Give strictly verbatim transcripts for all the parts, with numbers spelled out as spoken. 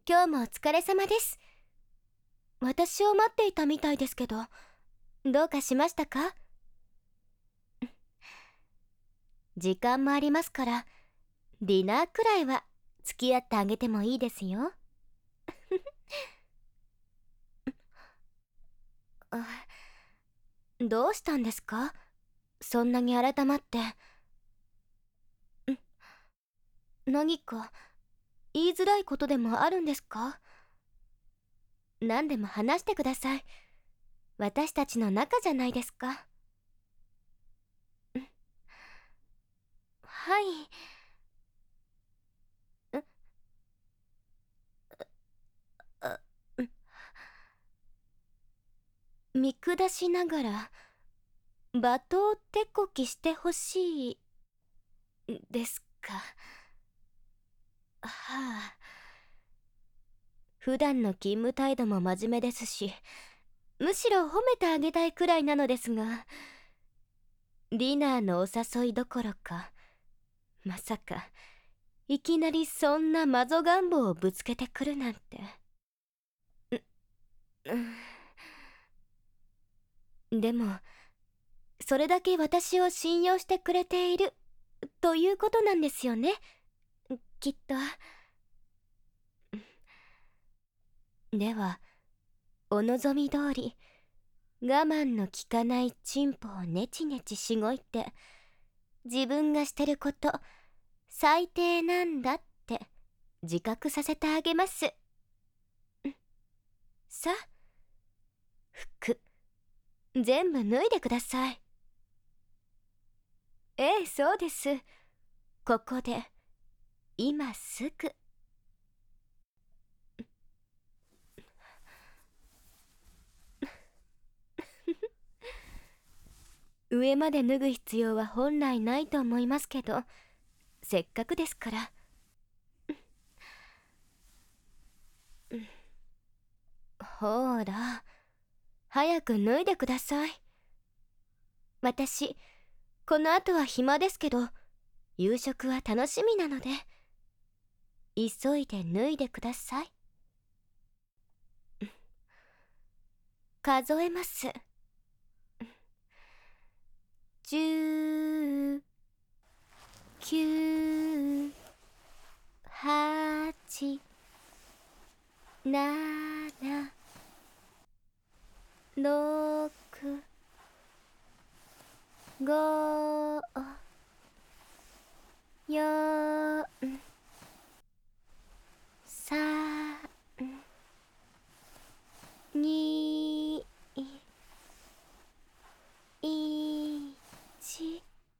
今日もお疲れ様です。私を待っていたみたいですけど、どうかしましたか？時間もありますから、ディナーくらいは付き合ってあげてもいいですよ。あ、どうしたんですか？そんなに改まって。ん何か言いづらいことでもあるんですか？何でも話してください。私たちの仲じゃないですか。はい。んあ見下しながら罵倒手こきしてほしいですか？はあ。普段の勤務態度も真面目ですし、むしろ褒めてあげたいくらいなのですが、ディナーのお誘いどころか、まさかいきなりそんなマゾ願望をぶつけてくるなんて。でもそれだけ私を信用してくれているということなんですよね、きっと。ではお望み通り、我慢の効かないチンポをネチネチしごいて、自分がしてること最低なんだって自覚させてあげます。さあ、服全部脱いでください。ええ、そうです。ここで今すぐ。上まで脱ぐ必要は本来ないと思いますけど、せっかくですから。ほーら、早く脱いでください。私この後は暇ですけど、夕食は楽しみなので、急いで脱いでください。数えます。十、九、八、七、六、五、四、三、二、一。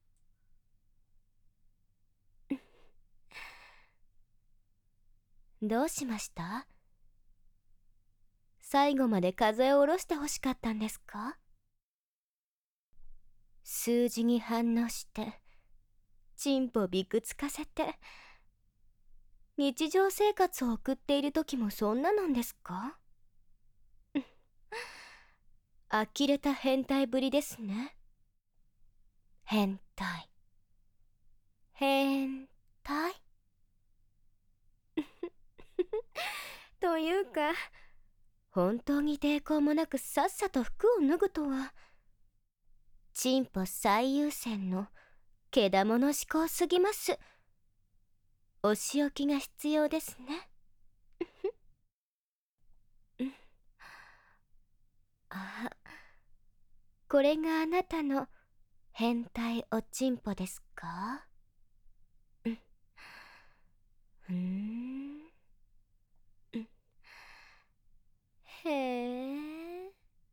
どうしました？最後まで数え下ろしてほしかったんですか？数字に反応してチンポびくつかせて、日常生活を送っている時もそんななんですか？呆れた変態ぶりですね。変態変態というか、本当に抵抗もなくさっさと服を脱ぐとは、チンポ最優先のけだもの思考すぎます。お仕置きが必要ですね。あ、これがあなたの変態おちんぽですか？ふーん。へえ。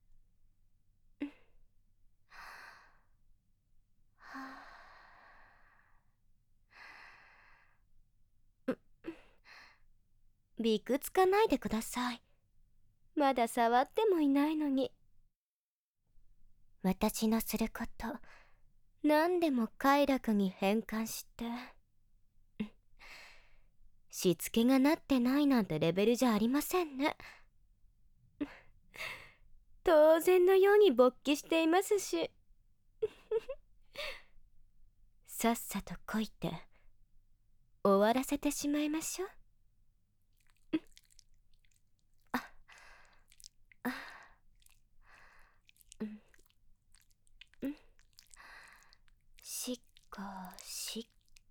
びくつかないでください。まだ触ってもいないのに。私のすること何でも快楽に変換して、しつけがなってないなんてレベルじゃありませんね。当然のように勃起していますし。さっさとこいて終わらせてしまいましょう。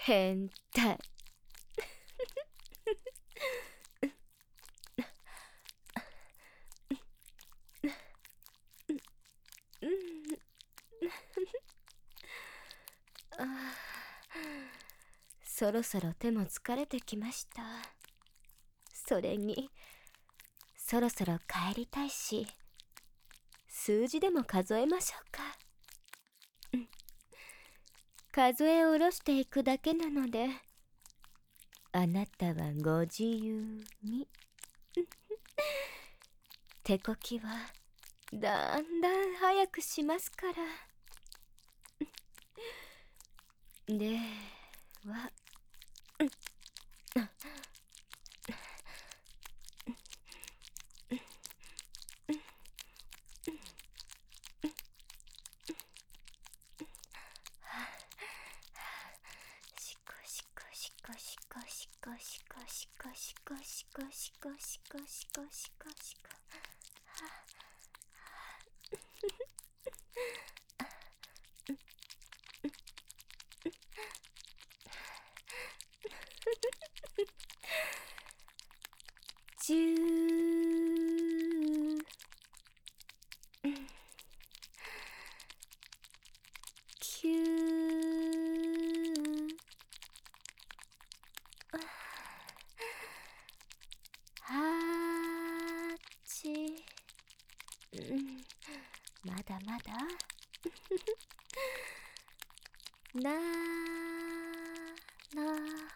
変態。ああ、そろそろ手も疲れてきました。それにそろそろ帰りたいし、数字でも数えましょうか。数え下ろしていくだけなので、あなたはご自由に。手こきはだんだん早くしますから。では、しこしこしこしこしこしこしこしこしこしこしこしこしこしこ。じゅうきゅうはち、まだまだなな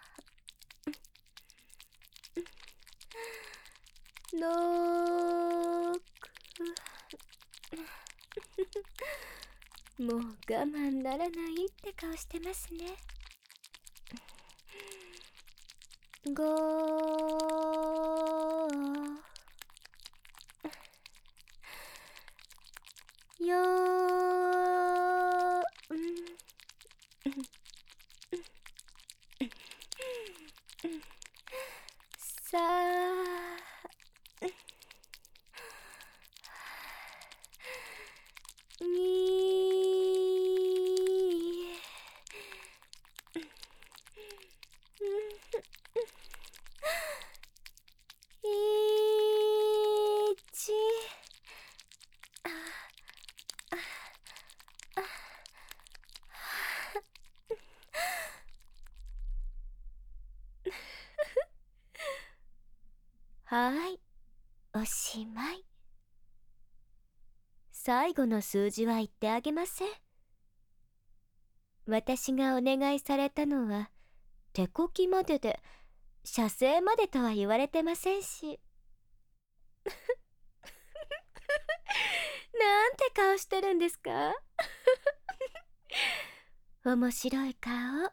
ろく、もう我慢ならないって顔してますね。ご、よ、さ、に、いち、はい、おしまい。最後の数字は言ってあげません。私がお願いされたのは手こきまでで、写生までとは言われてませんし。なんて顔してるんですか？面白い顔。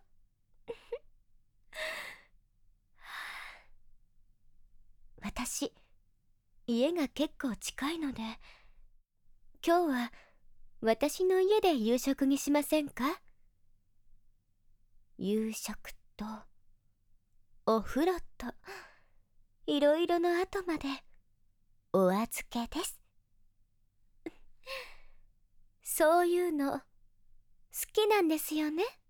私、家が結構近いので、今日は私の家で夕食にしませんか？夕食とお風呂といろいろの後までお預けです。そういうの好きなんですよね。